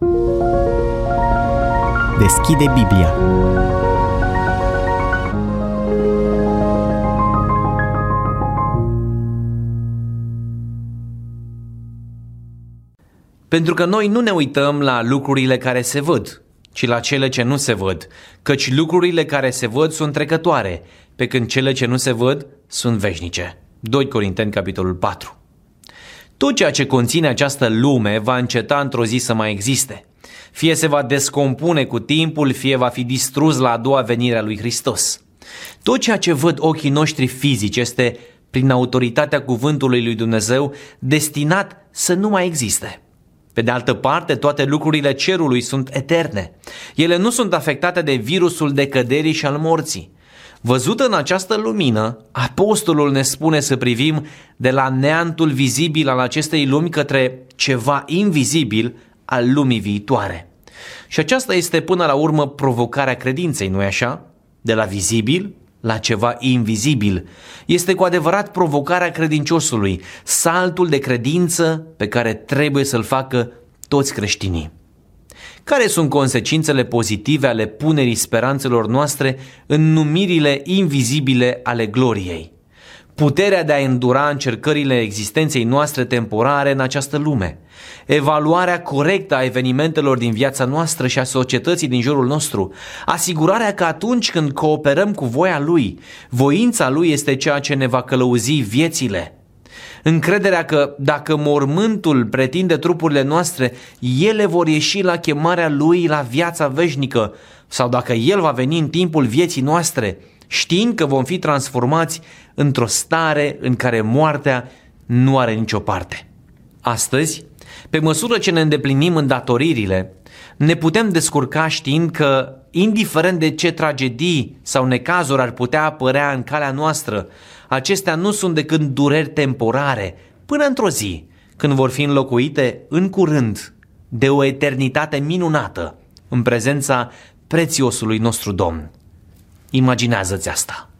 Deschide Biblia. Pentru că noi nu ne uităm la lucrurile care se văd, ci la cele ce nu se văd, căci lucrurile care se văd sunt trecătoare, pe când cele ce nu se văd sunt veșnice. 2 Corinteni, capitolul 4. Tot ceea ce conține această lume va înceta într-o zi să mai existe. Fie se va descompune cu timpul, fie va fi distrus la a doua venire a lui Hristos. Tot ceea ce văd ochii noștri fizici este, prin autoritatea cuvântului lui Dumnezeu, destinat să nu mai existe. Pe de altă parte, toate lucrurile cerului sunt eterne. Ele nu sunt afectate de virusul decăderii și al morții. Văzut în această lumină, apostolul ne spune să privim de la neantul vizibil al acestei lumi către ceva invizibil al lumii viitoare. Și aceasta este până la urmă provocarea credinței, nu-i așa? De la vizibil la ceva invizibil. Este cu adevărat provocarea credinciosului, saltul de credință pe care trebuie să-l facă toți creștinii. Care sunt consecințele pozitive ale punerii speranțelor noastre în numirile invizibile ale gloriei? Puterea de a îndura încercările existenței noastre temporare în această lume, evaluarea corectă a evenimentelor din viața noastră și a societății din jurul nostru, asigurarea că atunci când cooperăm cu voia Lui, voința Lui este ceea ce ne va călăuzi viețile, încrederea că dacă mormântul pretinde trupurile noastre, ele vor ieși la chemarea Lui la viața veșnică, sau dacă El va veni în timpul vieții noastre, știind că vom fi transformați într-o stare în care moartea nu are nicio parte. Astăzi, pe măsură ce ne îndeplinim îndatoririle, ne putem descurca știind că, indiferent de ce tragedii sau necazuri ar putea apărea în calea noastră, acestea nu sunt decât dureri temporare, până într-o zi, când vor fi înlocuite în curând de o eternitate minunată în prezența prețiosului nostru Domn. Imaginează-ți asta!